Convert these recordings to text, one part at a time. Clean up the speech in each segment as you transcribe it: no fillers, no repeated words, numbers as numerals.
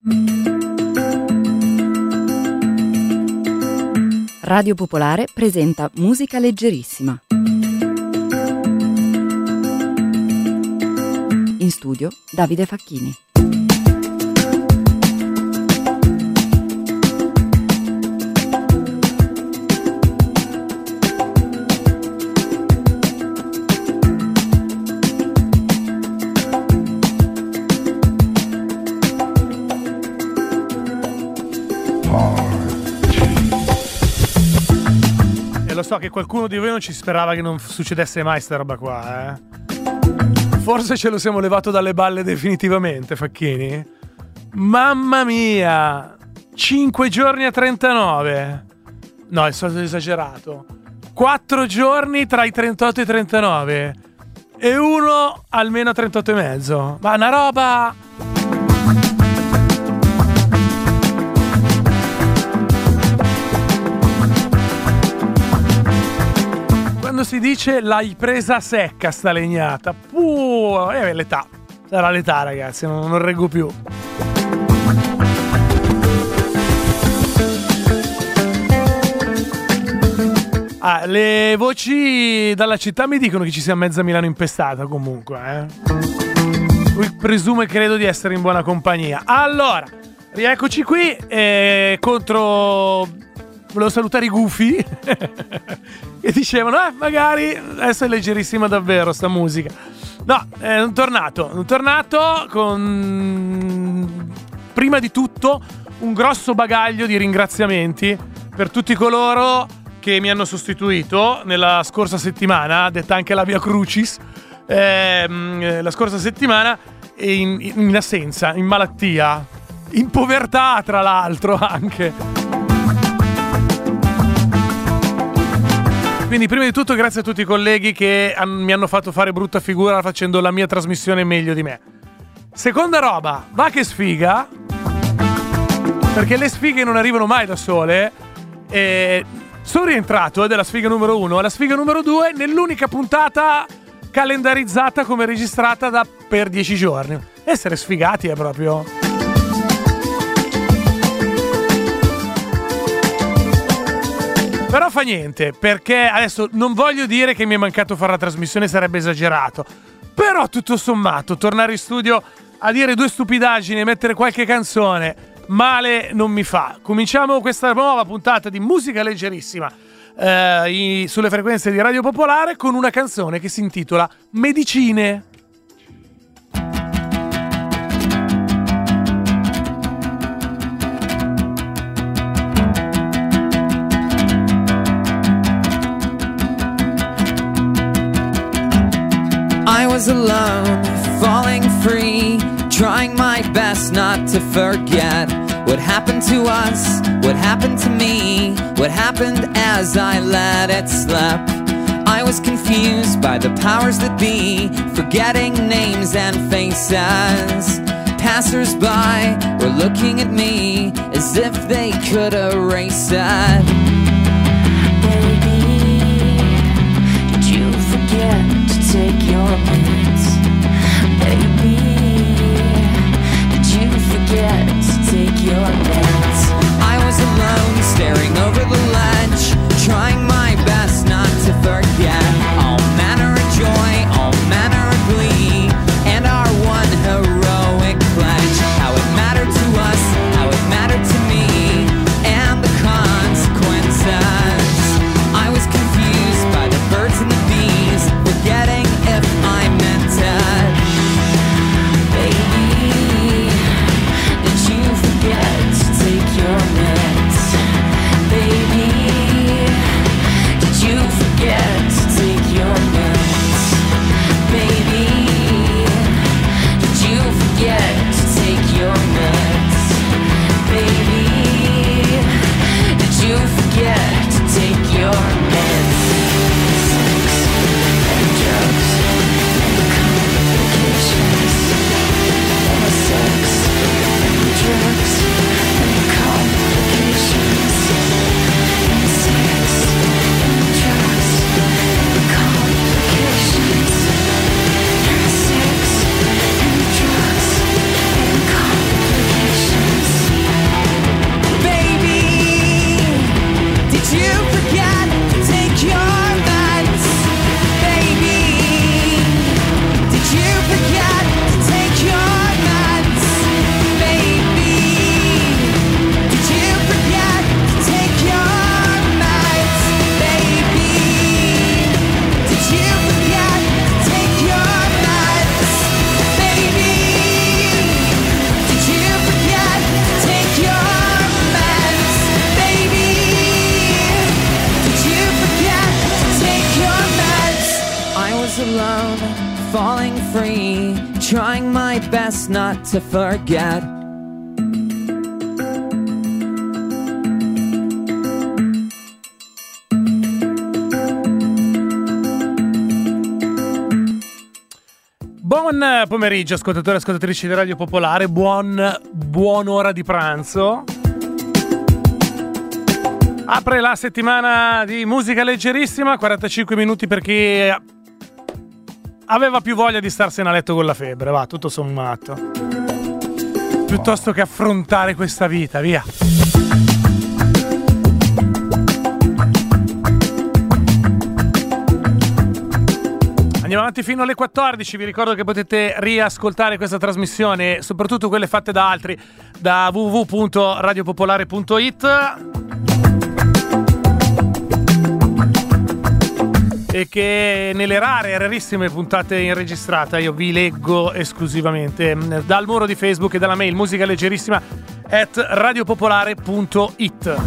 Radio Popolare presenta Musica Leggerissima. In studio Davide Facchini. Lo so che qualcuno di voi non ci sperava che non succedesse mai sta roba qua, Forse ce lo siamo levato dalle balle definitivamente, Facchini. Mamma mia! 5 giorni a 39. No, è stato esagerato. 4 giorni tra i 38 e i 39. E uno almeno a 38 e mezzo. Ma una roba... Quando si dice l'hai presa secca sta legnata, l'età, sarà l'età, ragazzi, non reggo più. Le voci dalla città mi dicono che ci sia mezza Milano impestata comunque, Lui presume, credo, di essere in buona compagnia. Allora, rieccoci qui contro... Volevo salutare i gufi che dicevano magari adesso è leggerissima davvero sta musica. No, è tornato con prima di tutto un grosso bagaglio di ringraziamenti per tutti coloro che mi hanno sostituito nella scorsa settimana, detta anche la Via Crucis, la scorsa settimana in assenza, in malattia, in povertà tra l'altro anche. Quindi prima di tutto grazie a tutti i colleghi che mi hanno fatto fare brutta figura facendo la mia trasmissione meglio di me. Seconda roba, va che sfiga, perché le sfighe non arrivano mai da sole. Sono rientrato della sfiga numero 1 alla sfiga numero 2 nell'unica puntata calendarizzata come registrata per 10 giorni. Essere sfigati è proprio... Però fa niente, perché adesso non voglio dire che mi è mancato fare la trasmissione, sarebbe esagerato. Però tutto sommato, tornare in studio a dire due stupidaggini e mettere qualche canzone, male non mi fa. Cominciamo questa nuova puntata di Musica Leggerissima sulle frequenze di Radio Popolare con una canzone che si intitola Medicine. I was alone, falling free, trying my best not to forget what happened to us, what happened to me, what happened as I let it slip. I was confused by the powers that be, forgetting names and faces. Passers-by were looking at me as if they could erase it. Take your meds, baby. Did you forget to take your meds? I was alone, staring over the ledge, trying my best not to forget all manner of joy, all manner of glee, and our one heroic pledge. How it mattered to us, how it mattered to me, and the consequences. I was confused by the birds and the bees, forgetting if I meant best not to forget. Buon pomeriggio ascoltatori e ascoltatrici di Radio Popolare, buon ora di pranzo. Apre la settimana di musica leggerissima, 45 minuti per chi aveva più voglia di starsene a letto con la febbre, va, tutto sommato. Piuttosto che affrontare questa vita, via. Andiamo avanti fino alle 14, vi ricordo che potete riascoltare questa trasmissione, soprattutto quelle fatte da altri, da www.radiopopolare.it, e che nelle rarissime puntate in registrata io vi leggo esclusivamente dal muro di Facebook e dalla mail musicaleggerissima@radiopopolare.it.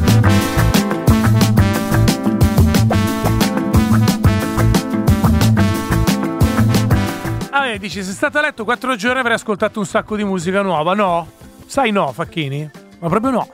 Dici, se state a letto 4 giorni avrei ascoltato un sacco di musica nuova. No? Sai no, Facchini? Ma proprio no.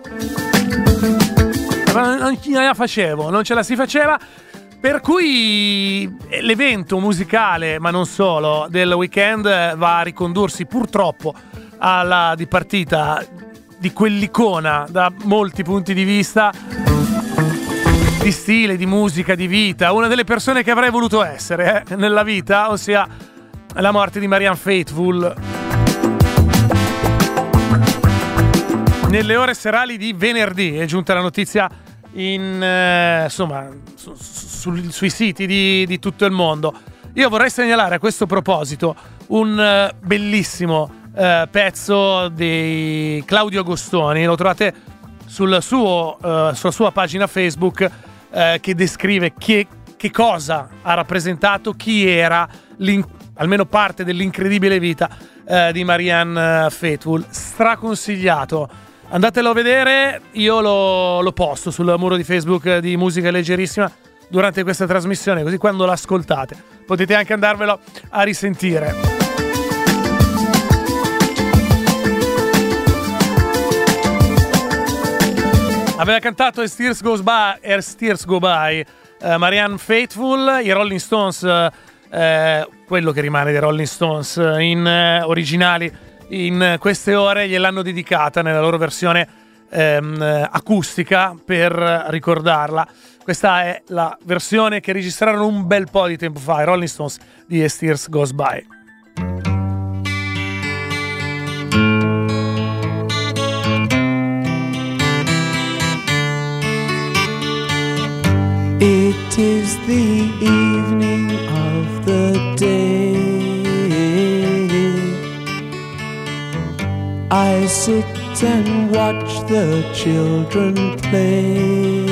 Non la facevo, non ce la si faceva. Per cui l'evento musicale, ma non solo, del weekend va a ricondursi purtroppo alla dipartita di quell'icona da molti punti di vista, di stile, di musica, di vita. Una delle persone che avrei voluto essere nella vita, ossia la morte di Marianne Faithfull. Nelle ore serali di venerdì è giunta la notizia sui siti di tutto il mondo. Io vorrei segnalare a questo proposito un bellissimo pezzo di Claudio Agostoni. Lo trovate sulla sua pagina Facebook, che descrive che cosa ha rappresentato, chi era almeno parte dell'incredibile vita di Marianne Faithfull. Straconsigliato, andatelo a vedere. Io lo posto sul muro di Facebook di Musica Leggerissima durante questa trasmissione, così quando l'ascoltate potete anche andarvelo a risentire. Aveva cantato As Tears Go By Marianne Faithfull. I Rolling Stones, quello che rimane dei Rolling Stones in originali, in queste ore gliel'hanno dedicata nella loro versione acustica per ricordarla. Questa è la versione che registrarono un bel po' di tempo fa, i Rolling Stones, di As Tears Goes By. It is the evening of the day. I sit and watch the children play.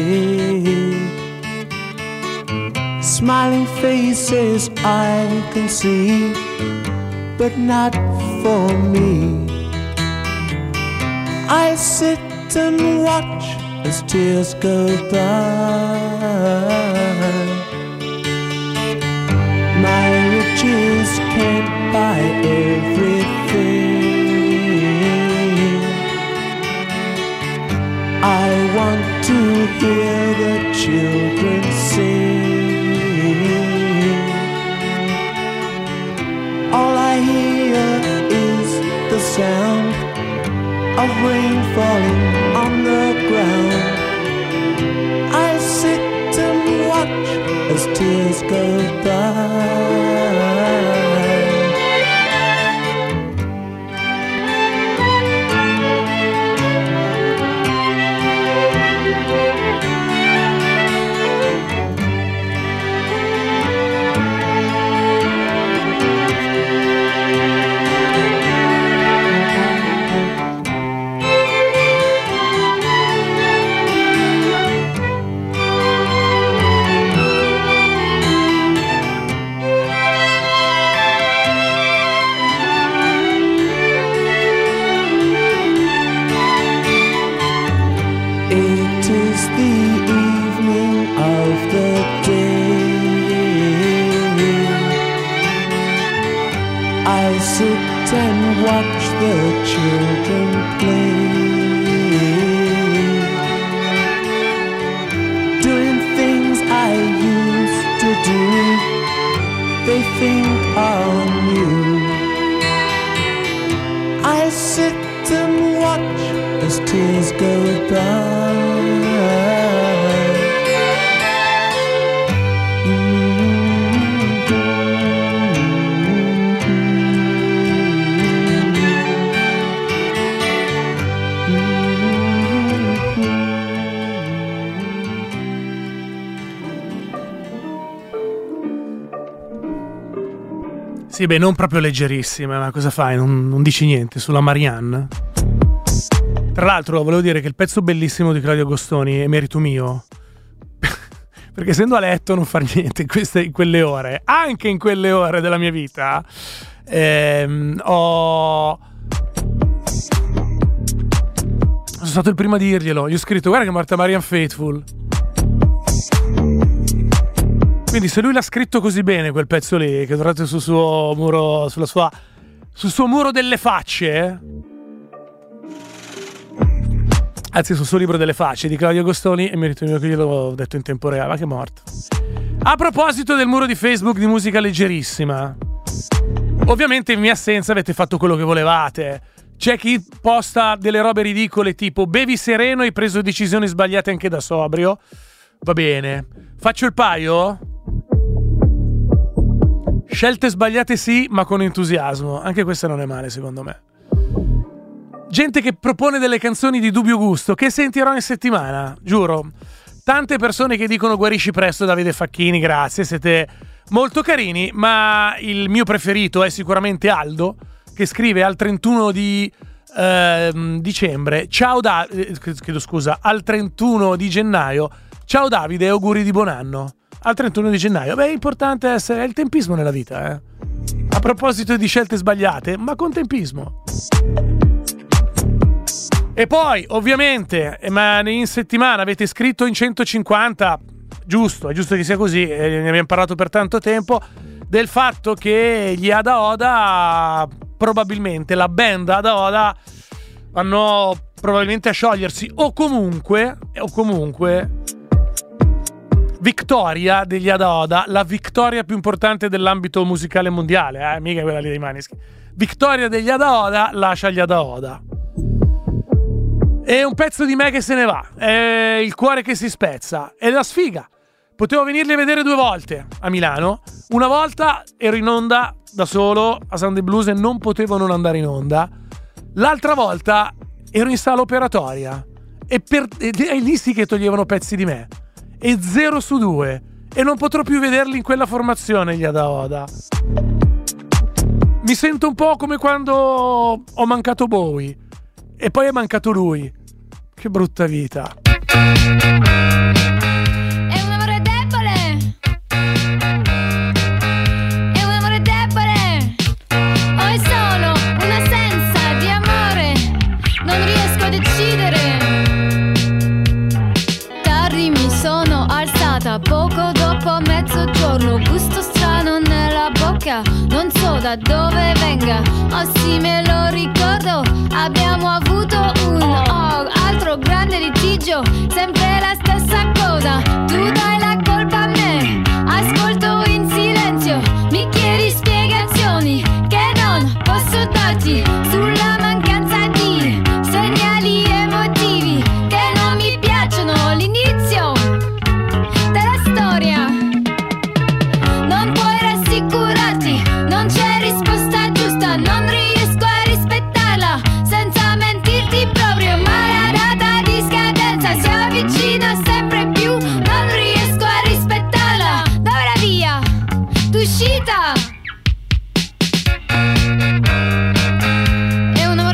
Smiling faces I can see, but not for me. I sit and watch as tears go by. My riches can't buy everything. I want to hear the children sing. All I hear is the sound of rain falling on the ground. I sit and watch as tears go by. the children play, doing things I used to do. They think I'm new. I sit and watch as tears go by. Sì, beh, non proprio leggerissima, ma cosa fai? Non dici niente sulla Marianne? Tra l'altro, volevo dire che il pezzo bellissimo di Claudio Agostoni è merito mio. Perché essendo a letto non far niente in quelle ore, anche in quelle ore della mia vita, sono stato il primo a dirglielo. Gli ho scritto: guarda che è morta Marianne Faithfull. Quindi se lui l'ha scritto così bene quel pezzo lì, che trovate sul suo muro, sul suo muro delle facce, anzi sul suo libro delle facce di Claudio Agostoni, è merito mio che gliel'ho detto in tempo reale, ma che è morto. A proposito del muro di Facebook di Musica Leggerissima, ovviamente in mia assenza avete fatto quello che volevate. C'è chi posta delle robe ridicole tipo bevi sereno e hai preso decisioni sbagliate anche da sobrio. Va bene, faccio il paio? Scelte sbagliate sì, ma con entusiasmo. Anche questa non è male, secondo me. Gente che propone delle canzoni di dubbio gusto che sentirò in settimana, giuro. Tante persone che dicono guarisci presto Davide Facchini, grazie, siete molto carini, ma il mio preferito è sicuramente Aldo, che scrive al 31 di dicembre, ciao chiedo scusa, al 31 di gennaio, ciao Davide, auguri di buon anno. Al 31 di gennaio. Beh, è importante è il tempismo nella vita, eh. A proposito di scelte sbagliate, ma con tempismo. E poi, ovviamente, ma in settimana avete scritto in 150, giusto, è giusto che sia così, ne abbiamo parlato per tanto tempo, del fatto che gli Ada Oda, probabilmente, la band Ada Oda, vanno probabilmente a sciogliersi, o comunque vittoria degli Ada Oda, la vittoria più importante dell'ambito musicale mondiale, mica quella lì dei Maneskin. Vittoria degli Ada Oda, lascia gli Ada Oda. È un pezzo di me che se ne va, è il cuore che si spezza, è la sfiga. Potevo venirli a vedere 2 volte a Milano. Una volta ero in onda da solo a Sunday Blues e non potevo non andare in onda. L'altra volta ero in sala operatoria e lì sì che toglievano pezzi di me. E 0 su 2 e non potrò più vederli in quella formazione gli Ada Oda. Mi sento un po' come quando ho mancato Bowie e poi è mancato lui. Che brutta vita. È un amore debole. È un amore debole. O è solo un'assenza di amore. Non riesco a decidere. Mi sono alzata poco dopo mezzogiorno, gusto strano nella bocca, non so da dove venga, oh sì me lo ricordo, abbiamo avuto un altro grande litigio, sempre la stessa cosa, tu dai la colpa a me, ascolto in silenzio, mi chiedi spiegazioni che non posso darti sulla mancanza di segnali emotivi che non mi piacciono, l'inizio della storia. Non puoi rassicurarti, non c'è risposta giusta, non riesco a rispettarla senza mentirti proprio, ma la data di scadenza si avvicina sempre più, non riesco a rispettarla. Dove la via d'uscita? È un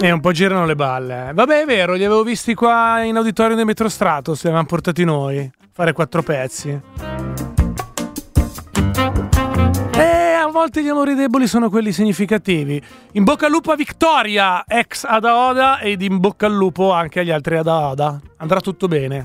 Un po' girano le balle. Vabbè, è vero, li avevo visti qua in auditorium del Metrostrato, se li avevamo portati noi. Fare 4 pezzi. A volte gli amori deboli sono quelli significativi. In bocca al lupo a Victoria, ex Ada Oda, ed in bocca al lupo anche agli altri Ada Oda. Andrà tutto bene.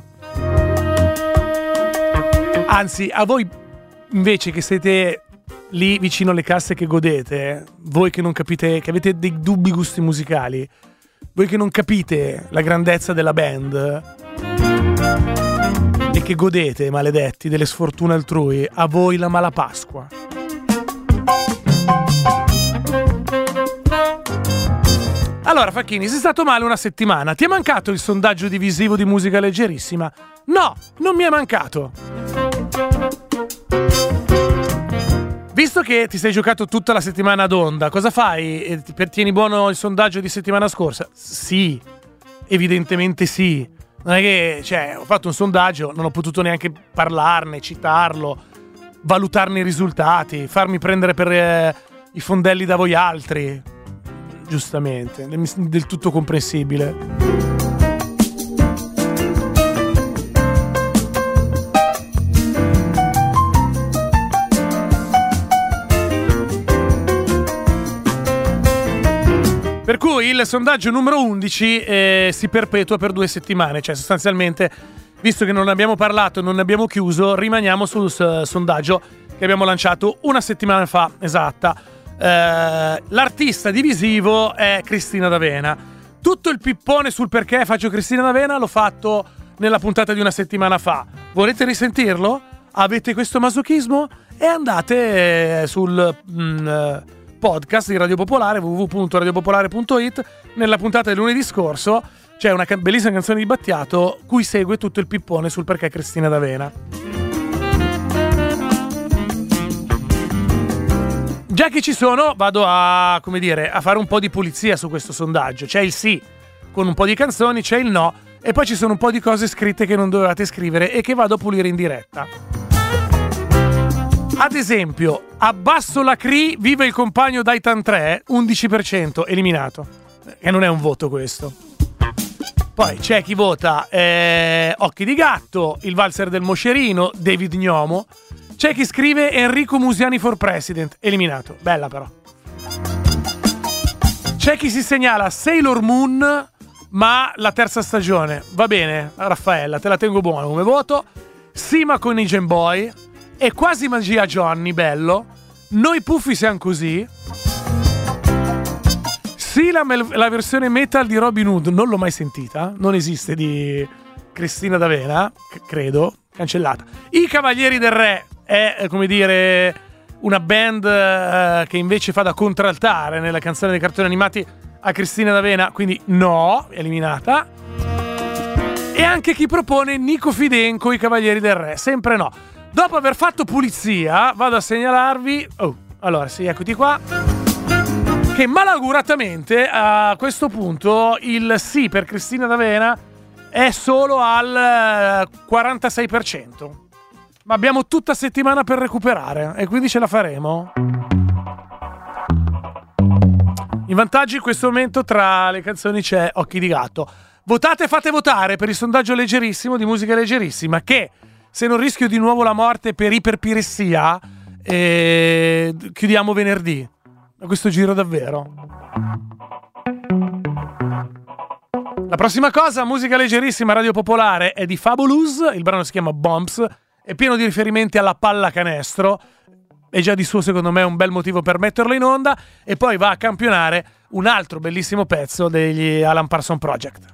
Anzi, a voi invece che siete lì vicino alle casse che godete, voi che non capite, che avete dei dubbi gusti musicali, voi che non capite la grandezza della band e che godete, maledetti, delle sfortune altrui, a voi la mala Pasqua. Allora Facchini, sei stato male una settimana, ti è mancato il sondaggio divisivo di Musica Leggerissima? No, non mi è mancato. Visto che ti sei giocato tutta la settimana ad onda, cosa fai? Tieni buono il sondaggio di settimana scorsa? Sì, evidentemente sì. Non è che, ho fatto un sondaggio, non ho potuto neanche parlarne, citarlo, valutarne i risultati, farmi prendere per i fondelli da voi altri. Giustamente, del tutto comprensibile. Per cui il sondaggio numero 11 si perpetua per 2 settimane, cioè sostanzialmente, visto che non ne abbiamo parlato e non ne abbiamo chiuso, rimaniamo sul sondaggio che abbiamo lanciato una settimana fa, esatta. L'artista divisivo è Cristina D'Avena. Tutto il pippone sul perché faccio Cristina D'Avena l'ho fatto nella puntata di una settimana fa. Volete risentirlo? Avete questo masochismo? E andate sul podcast di Radio Popolare, www.radiopopolare.it. Nella puntata del lunedì scorso c'è una bellissima canzone di Battiato cui segue tutto il pippone sul perché Cristina D'Avena. Già che ci sono, vado a fare un po' di pulizia su questo sondaggio. C'è il sì con un po' di canzoni, c'è il no e poi ci sono un po' di cose scritte che non dovevate scrivere e che vado a pulire in diretta. Ad esempio, abbasso la CRI, viva il compagno Daitan 3, 11%, eliminato. E non è un voto questo. Poi c'è chi vota Occhi di Gatto, il valzer del Moscerino, David Gnomo. C'è chi scrive Enrico Musiani for President, eliminato. Bella però. C'è chi si segnala Sailor Moon, ma la terza stagione. Va bene, Raffaella, te la tengo buona come voto. Sima con i Game Boy. E quasi magia Johnny, bello. Noi puffi siamo così. Sì, la versione metal di Robin Hood non l'ho mai sentita. Non esiste, di Cristina D'Avena, credo. Cancellata. I Cavalieri del Re è, una band che invece fa da contraltare nella canzone dei cartoni animati a Cristina D'Avena, quindi no, eliminata. E anche chi propone Nico Fidenco, I Cavalieri del Re, sempre no. Dopo aver fatto pulizia, vado a segnalarvi... allora, sì, eccoti qua. Che malauguratamente, a questo punto, il sì per Cristina D'Avena è solo al 46%. Ma abbiamo tutta settimana per recuperare, e quindi ce la faremo. In vantaggio in questo momento tra le canzoni c'è Occhi di Gatto. Votate e fate votare per il sondaggio leggerissimo di Musica Leggerissima, che... se non rischio di nuovo la morte per iperpiressia, chiudiamo venerdì. A questo giro davvero. La prossima cosa, Musica Leggerissima, Radio Popolare, è di Fabulous. Il brano si chiama Bombs. È pieno di riferimenti alla pallacanestro. È già di suo, secondo me, un bel motivo per metterlo in onda. E poi va a campionare un altro bellissimo pezzo degli Alan Parsons Project.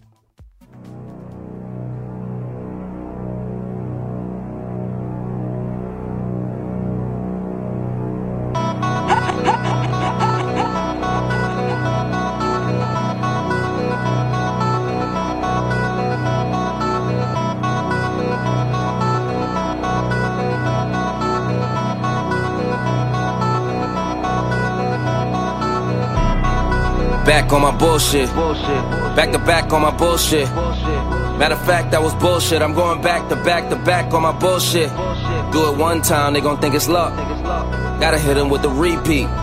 Back on my bullshit. Back to back on my bullshit. Matter of fact, that was bullshit. I'm going back to back to back on my bullshit. Do it one time, they gon' think it's luck. Gotta hit them with the repeat.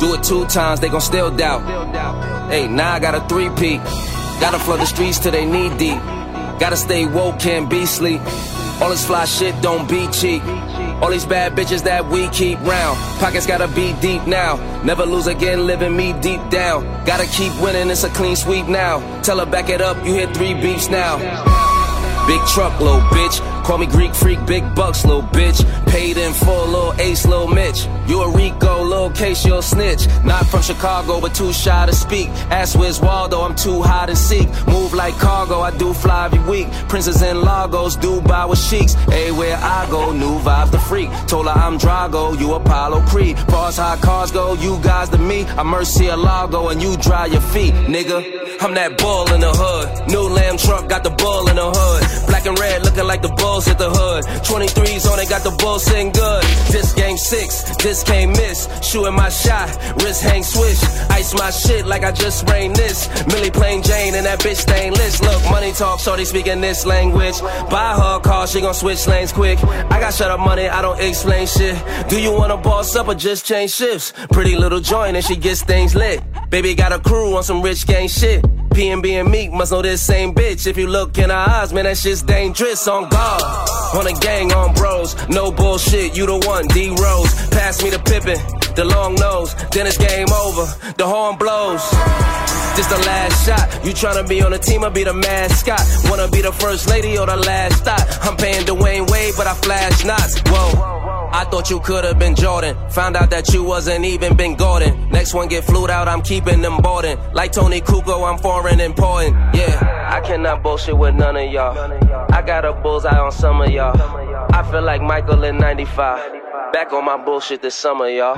Do it 2 times, they gon' still doubt. Hey, now I got a 3-peat. Gotta flood the streets till they knee deep. Gotta stay woke, can't be sleep. All this fly shit don't be cheap. All these bad bitches that we keep round. Pockets gotta be deep now. Never lose again, living me deep down. Gotta keep winning, it's a clean sweep now. Tell her back it up, you hit 3 beeps now. Big truck, little bitch. Call me Greek freak, big bucks, little bitch. Paid in full, little Ace, little Mitch. You a Rico, little case, you'll snitch. Not from Chicago, but too shy to speak. Ask Wiz Waldo, I'm too high to seek. Move like cargo, I do fly every week. Princes and Lagos, Dubai with sheiks. Everywhere I go, new vibes the freak. Told her I'm Drago, you Apollo Creed. Far as how cars go, you guys to me. I'm Murcielago and you dry your feet, nigga. I'm that bull in the hood. New lamb truck, got the bull in the hood. Black and red, looking like the bulls at the hood. 23s on it, got the bull sitting good. This game 6, this can't miss. Shooting my shot, wrist hang swish. Ice my shit like I just sprained this. Millie plain Jane and that bitch stainless. Look, money talk, shorty speaking this language. Buy her a car, she gon' switch lanes quick. I got shut up money, I don't explain shit. Do you wanna boss up or just change shifts? Pretty little joint and she gets things lit. Baby got a crew on some rich gang shit. P&B and Meek must know this same bitch. If you look in her eyes, man, that shit's dangerous. On guard, on a gang, on bros. No bullshit, you the one, D-Rose. Pass me the Pippin, the long nose. Then it's game over, the horn blows. This the last shot. You tryna be on the team or be the mascot? Wanna be the first lady or the last stop? I'm paying Dwayne Wade, but I flash knots. Whoa. I thought you could've been Jordan. Found out that you wasn't even Ben Gordon. Next one get flued out, I'm keeping them boarding. Like Tony Kukoc, I'm foreign important. Yeah, I cannot bullshit with none of y'all. I got a bullseye on some of y'all. I feel like Michael in 95. Back on my bullshit this summer, y'all.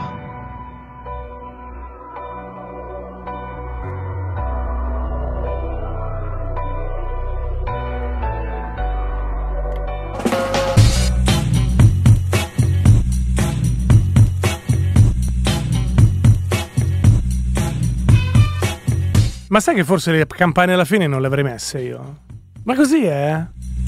Ma sai che forse le campane alla fine non le avrei messe io? Ma così è?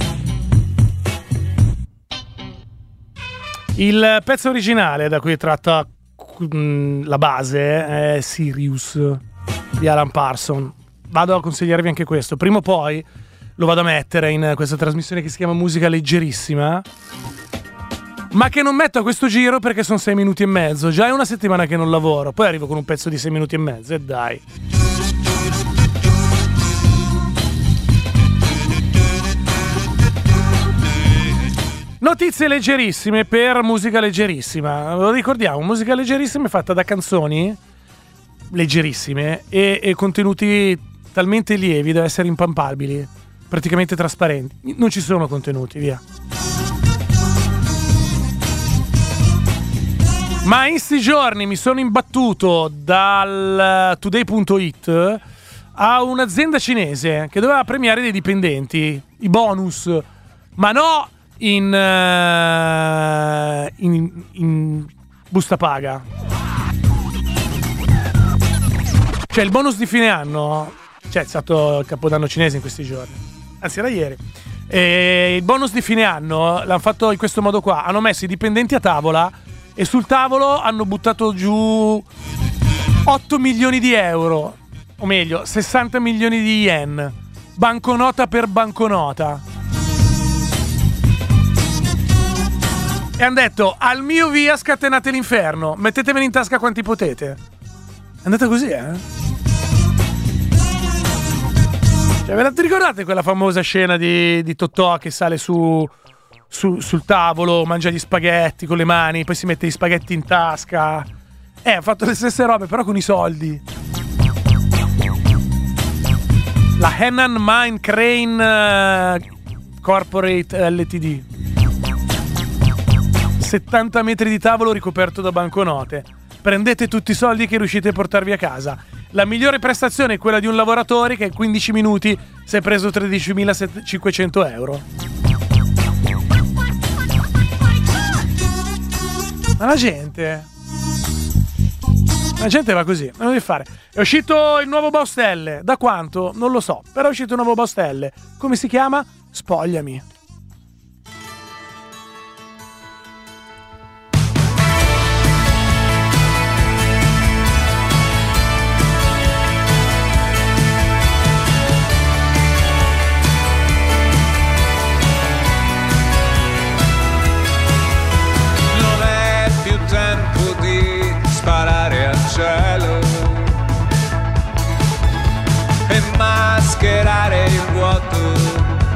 Il pezzo originale da cui è tratta la base è Sirius di Alan Parsons. Vado a consigliarvi anche questo. Prima o poi lo vado a mettere in questa trasmissione che si chiama Musica Leggerissima, ma che non metto a questo giro perché sono 6 minuti e mezzo. Già è una settimana che non lavoro, poi arrivo con un pezzo di 6 minuti e mezzo e dai. Notizie leggerissime per Musica Leggerissima. Lo ricordiamo, Musica Leggerissima è fatta da canzoni leggerissime e contenuti talmente lievi da essere impampabili, praticamente trasparenti. Non ci sono contenuti, via. Ma in sti giorni mi sono imbattuto dal Today.it a un'azienda cinese che doveva premiare dei dipendenti, i bonus, ma no in busta paga. Cioè il bonus di fine anno, cioè è stato il capodanno cinese in questi giorni, anzi era ieri, e il bonus di fine anno l'hanno fatto in questo modo qua: hanno messo i dipendenti a tavola e sul tavolo hanno buttato giù 8 milioni di euro, o meglio 60 milioni di yen, banconota per banconota. E hanno detto: al mio via scatenate l'inferno, mettetevene in tasca quanti potete. È andata così, eh? Cioè, ve la ricordate quella famosa scena di Totò che sale sul tavolo, mangia gli spaghetti con le mani, poi si mette gli spaghetti in tasca? Ha fatto le stesse robe però con i soldi. La Henan Mine Crane Corporate Ltd. 70 metri di tavolo ricoperto da banconote. Prendete tutti i soldi che riuscite a portarvi a casa. La migliore prestazione è quella di un lavoratore che in 15 minuti si è preso 13.500 euro. Ma la gente va così, non devi fare. È uscito il nuovo Baustelle. Da quanto? Non lo so, però è uscito il nuovo Baustelle. Come si chiama? Spogliami.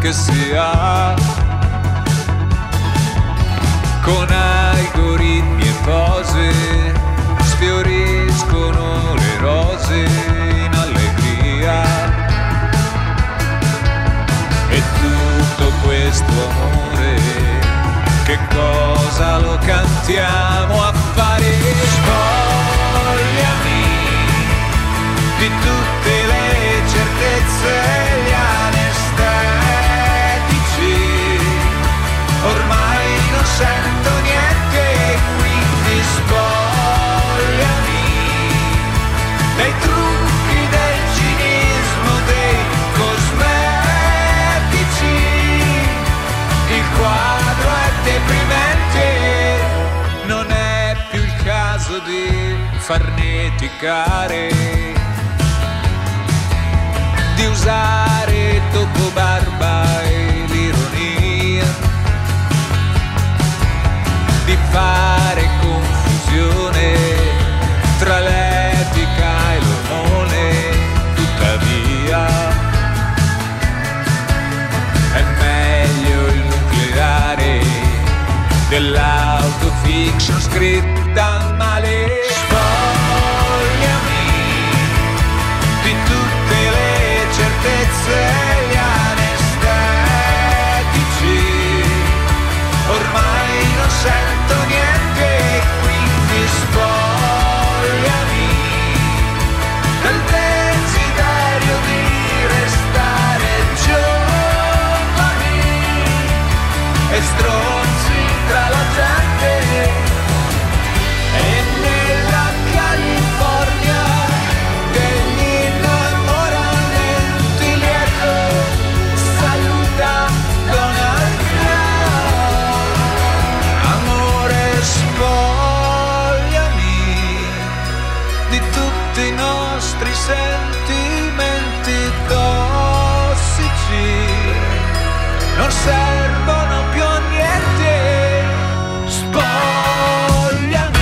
che sia, con algoritmi e pose sfioriscono le rose in allegria. E tutto questo amore, che cosa lo cantiamo a fare? Spogliami di tutte le certezze, gli anestetici, ormai non sento niente, quindi spogliami dei trucchi, del cinismo, dei cosmetici. Il quadro è deprimente, non è più il caso di farneticare, di usare dopo barba e l'ironia, di fare confusione tra l'etica e l'ormone. Tuttavia è meglio il nucleare dell'autofiction scritta male. Spogliami di tutte le certezze, gli anestetici, ormai non sento niente, quindi spogliami del desiderio di restare giovani e stronzi tra la gente. E nella California degli innamoramenti lieto saluta Donald Trump. Amore, spogliami di tutti i nostri sentimenti tossici, non servono più a niente. Spogliami.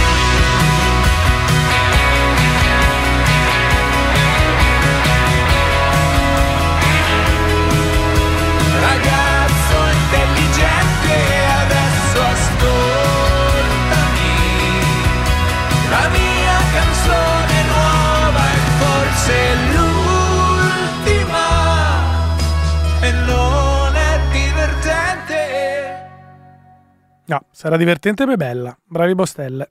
Ragazzo intelligente, adesso ascoltami, la mia canzone nuova è forse l'ultima e non è divertente. No, sarà divertente e bella. Bravi Bostelle.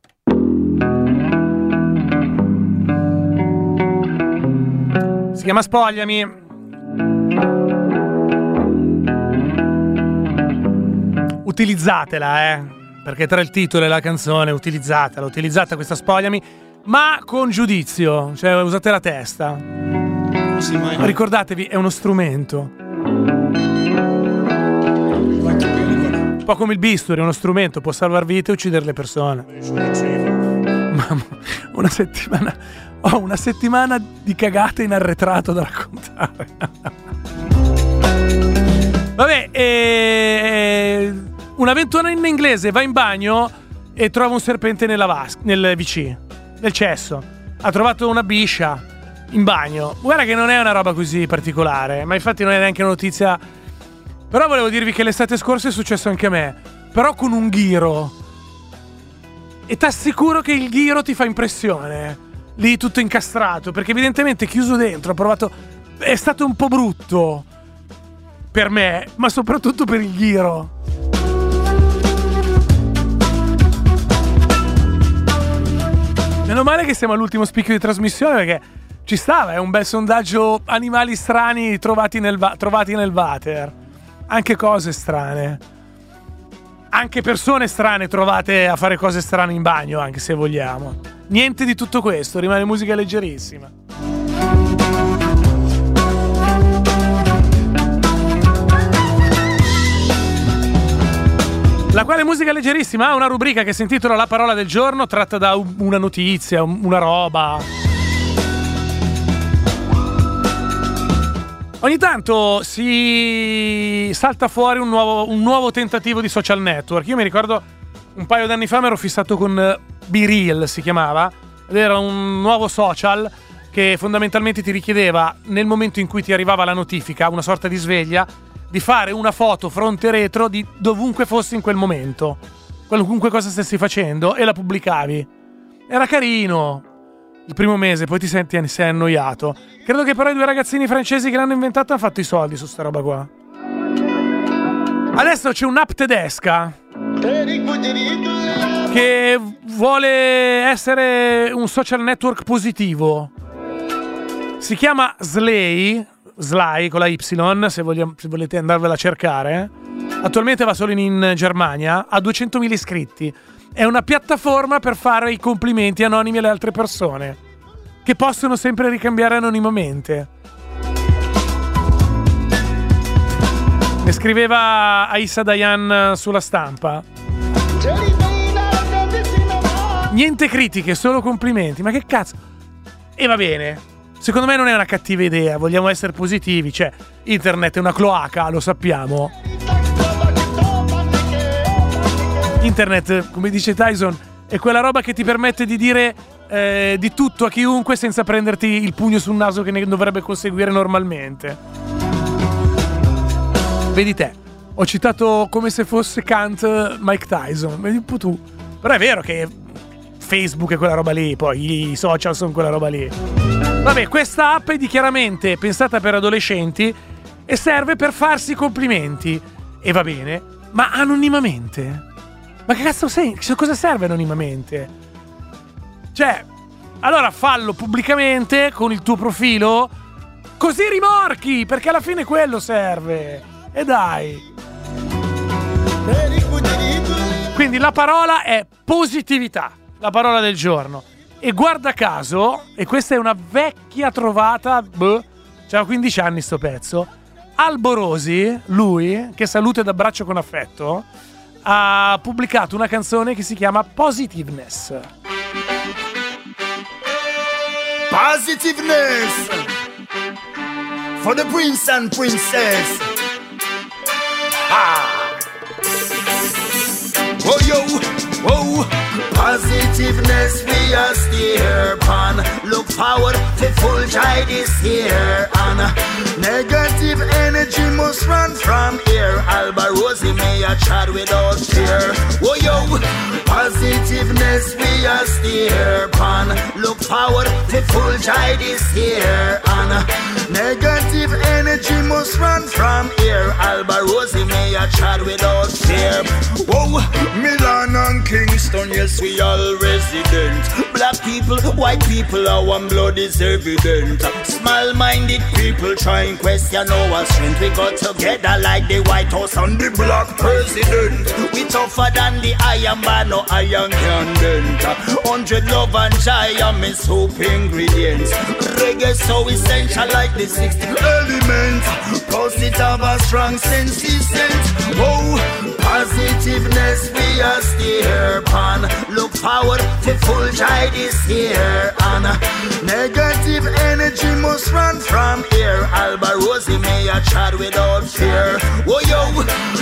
Si chiama Spogliami. Utilizzatela, perché tra il titolo e la canzone utilizzata questa Spogliami, ma con giudizio, cioè usate la testa. Sì, ma ricordatevi, è uno strumento. Un po' come il bisturi, è uno strumento, può salvar vite e uccidere le persone. Mamma, ho una settimana di cagate in arretrato da raccontare. Vabbè, una ventunenne inglese va in bagno e trova un serpente nel WC, nel cesso. Ha trovato una biscia in bagno. Guarda che non è una roba così particolare, ma infatti non è neanche una notizia. Però volevo dirvi che l'estate scorsa è successo anche a me, però con un ghiro. E t'assicuro che il ghiro ti fa impressione, lì tutto incastrato, perché evidentemente chiuso dentro, ho provato. È stato un po' brutto per me, ma soprattutto per il ghiro. Meno male che siamo all'ultimo spicchio di trasmissione, perché ci stava, è un bel sondaggio animali strani trovati nel water. Anche cose strane. Anche persone strane trovate a fare cose strane in bagno, anche se vogliamo. Niente di tutto questo, rimane musica leggerissima. La quale musica leggerissima ha una rubrica che si intitola La parola del giorno, tratta da una notizia, una roba. Ogni tanto si salta fuori un nuovo tentativo di social network. Io mi ricordo un paio d'anni fa mi ero fissato con BeReal, si chiamava, ed era un nuovo social che fondamentalmente ti richiedeva, nel momento in cui ti arrivava la notifica, una sorta di sveglia, di fare una foto fronte e retro di dovunque fossi in quel momento, qualunque cosa stessi facendo, e la pubblicavi. Era carino il primo mese, poi ti sei annoiato. Credo che però i 2 ragazzini francesi che l'hanno inventato hanno fatto i soldi su sta roba qua. Adesso c'è un'app tedesca che vuole essere un social network positivo. Si chiama Sly con la Y, se volete andarvela a cercare. Attualmente va solo in Germania, ha 200.000 iscritti. È una piattaforma per fare i complimenti anonimi alle altre persone, che possono sempre ricambiare anonimamente. Ne scriveva Aissa Dayan sulla Stampa. Niente critiche, solo complimenti. Ma che cazzo? E va bene. Secondo me non è una cattiva idea. Vogliamo essere positivi. Cioè, internet è una cloaca, lo sappiamo. Internet, come dice Tyson, è quella roba che ti permette di dire di tutto a chiunque senza prenderti il pugno sul naso che ne dovrebbe conseguire normalmente. Vedi te, ho citato come se fosse Kant Mike Tyson, vedi un po' tu. Però è vero che Facebook è quella roba lì, poi i social sono quella roba lì. Vabbè, questa app è chiaramente pensata per adolescenti e serve per farsi complimenti. E va bene, ma anonimamente? Ma che cazzo sei? Cosa serve anonimamente? Cioè, allora fallo pubblicamente con il tuo profilo, così rimorchi, perché alla fine quello serve. E dai. Quindi la parola è positività, la parola del giorno. E guarda caso, e questa è una vecchia trovata, c'ha 15 anni sto pezzo, Alborosi, lui, che saluto ed abbraccio con affetto, ha pubblicato una canzone che si chiama Positiveness. Positiveness for the prince and princess. Oh yo, oh, positiveness we are steer upon. Look forward to full joy this year. And negative energy must run from here. Alba Rosie may a chat without fear. Oh yo, positiveness we are steer upon. Look forward to full joy this year. And negative energy must run from here. Alba Rosie may a chat without fear. Oh, Milan and Kingston, yes, we all resident. Black people, white people, our blood is evident. Small-minded people try and question our strength. We got together like the White House and the black president. We tougher than the iron man, no iron can dent. 100 love and joy are my soup ingredients. Reggae so essential like the 16th element. Plus it have a strong sense of sense. Oh, positiveness we are steer upon. Look forward to full joy this year. And negative energy must run from here. Alba Rosie may a chat without fear. Oh yo,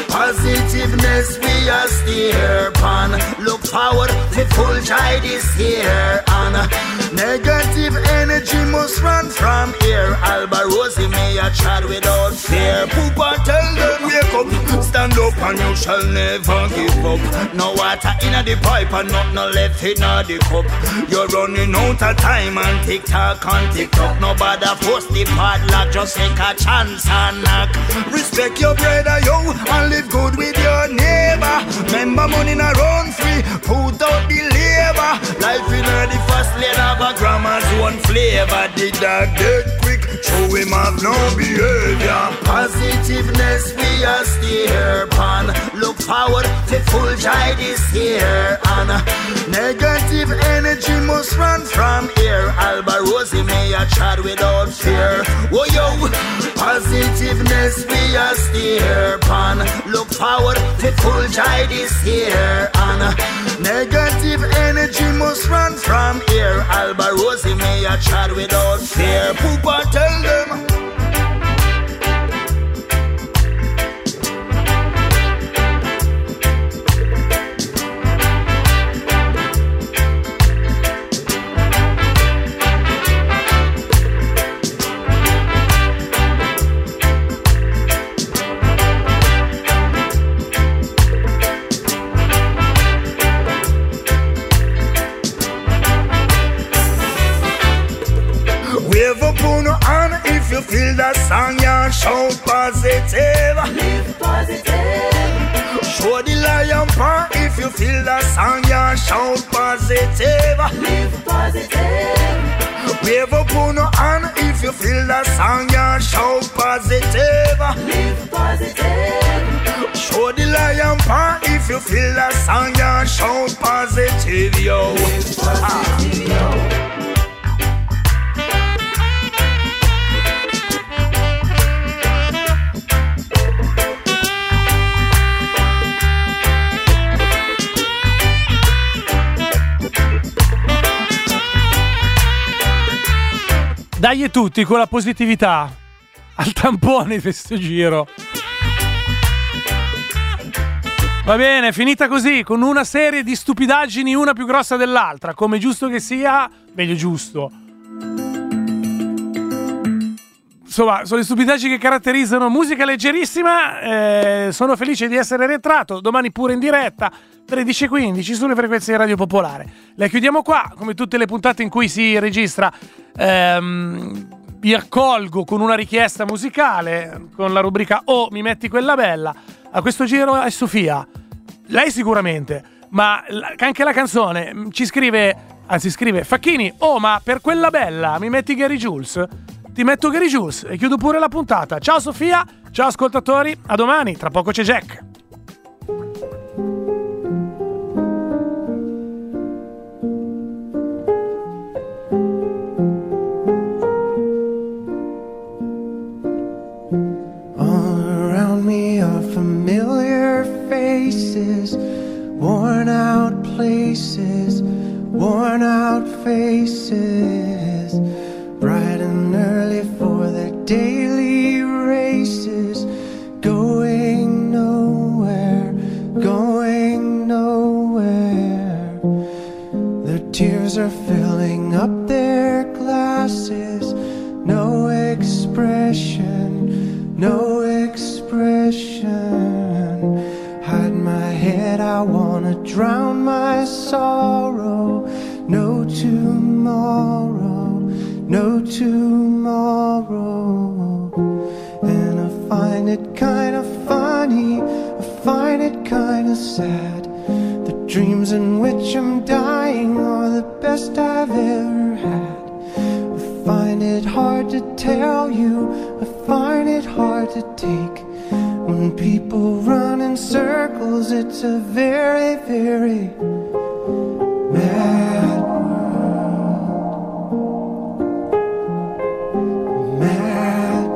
positiveness we are steer upon. Look forward to full joy this year. And negative energy must run from here. Alba Rosie may a chat without fear. Poopa tell them wake up, stand up and you shall never give up. No water in the pipe and nothing left in the cup. You're running out of time and tick-tock and tick-tock. Nobody force the padlock, just take a chance and knock. Respect your brother, yo, and live good with your neighbor. Remember money not run free, put out the labor. Life in the first lane of a grandma's one flavor. The dog dead quick, show him have no behavior. Positiveness we are steer upon. Look forward to full joy this year. And negative energy must run from here. Alba Rosie may a chat without fear. Oh yo, positiveness we are steer upon. Look forward to full joy this year. And negative energy must run from here. Alba Rosie may a chat without fear. Poopa tell them. you feel that song, yeah, shout positive. Live positive. Show the lion paw if you feel that song, yeah, shout positive. Live positive. Wave up on your hand if you feel that song, yeah, shout positive. Live positive. Show the lion paw if you feel that song, yeah, shout positive, yo. Live positive, yo. Dai tutti con la positività al tampone di questo giro. Va bene, finita così, con una serie di stupidaggini, una più grossa dell'altra, come giusto che sia, meglio giusto. Insomma, sono le stupidaggini che caratterizzano Musica Leggerissima. Sono felice di essere rientrato, domani pure in diretta, 13:15 sulle frequenze di Radio Popolare. La chiudiamo qua, come tutte le puntate in cui si registra. Vi accolgo con una richiesta musicale, con la rubrica "Oh, mi metti quella bella". A questo giro è Sofia, lei sicuramente, ma anche la canzone ci scrive, anzi scrive: Facchini, oh, ma per quella bella mi metti Gary Jules? Ti metto Gary Jules e chiudo pure la puntata. Ciao Sofia, ciao ascoltatori, a domani, tra poco c'è Jack. Worn out places, worn out faces, bright and early for their daily races, going nowhere, going nowhere. Their tears are filling up their glasses, no expression, no expression. Hide my head, I wanna drown my sorrow. No tomorrow, no tomorrow. And I find it kinda funny, I find it kinda sad. The dreams in which I'm dying are the best I've ever had. I find it hard to tell you, I find it hard to take. When people run in circles, it's a very, very mad world. Mad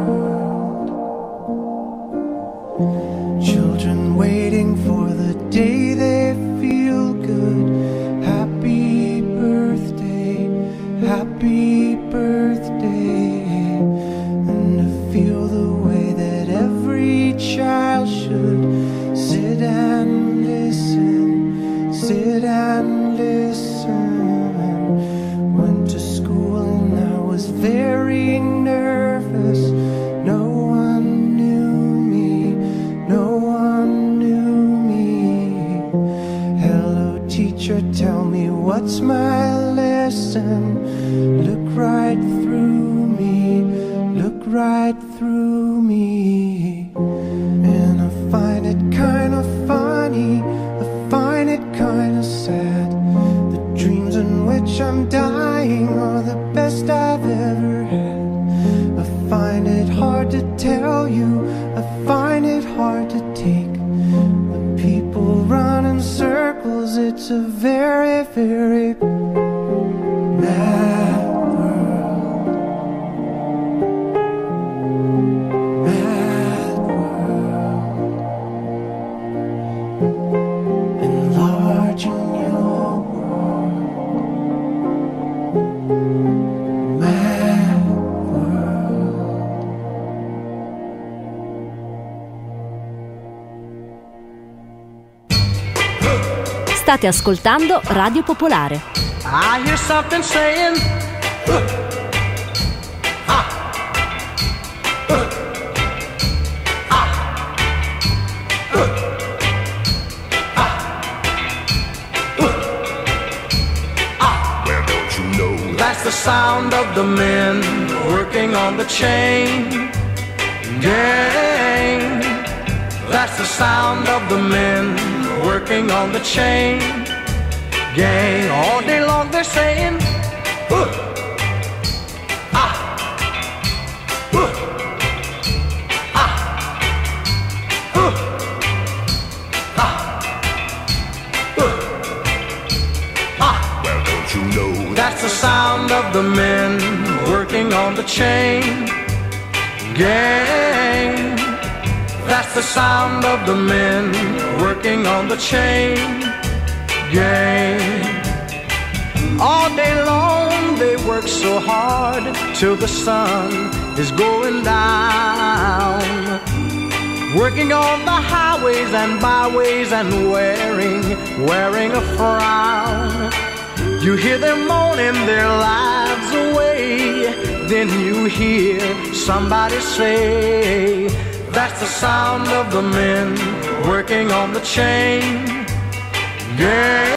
world. Children waiting for the day they feel good. Happy birthday, happy birthday. And to feel the way that every child should sit and listen, sit and listen. Went to school and I was very nervous. No one knew me, no one knew me. Hello teacher, tell me what's my lesson. Look right through me, look right through me. And I find it kind of funny, I find it kind of sad. The dreams in which I'm dying are the best I've ever had. I find it hard to tell you, I find it hard to take. When people run in circles, it's a very, very mad world. Mad world. Enlarging your world. Mad world. State ascoltando Radio Popolare. I hear something saying well, don't you know that's the sound of the men working on the chain gang. That's the sound of the men working on the chain gang. All day long they're saying, that's the sound of the men working on the chain gang. That's the sound of the men working on the chain gang. All day long they work so hard till the sun is going down, working on the highways and byways and wearing a frown. You hear them moaning their lives away, then you hear somebody say, that's the sound of the men working on the chain gang.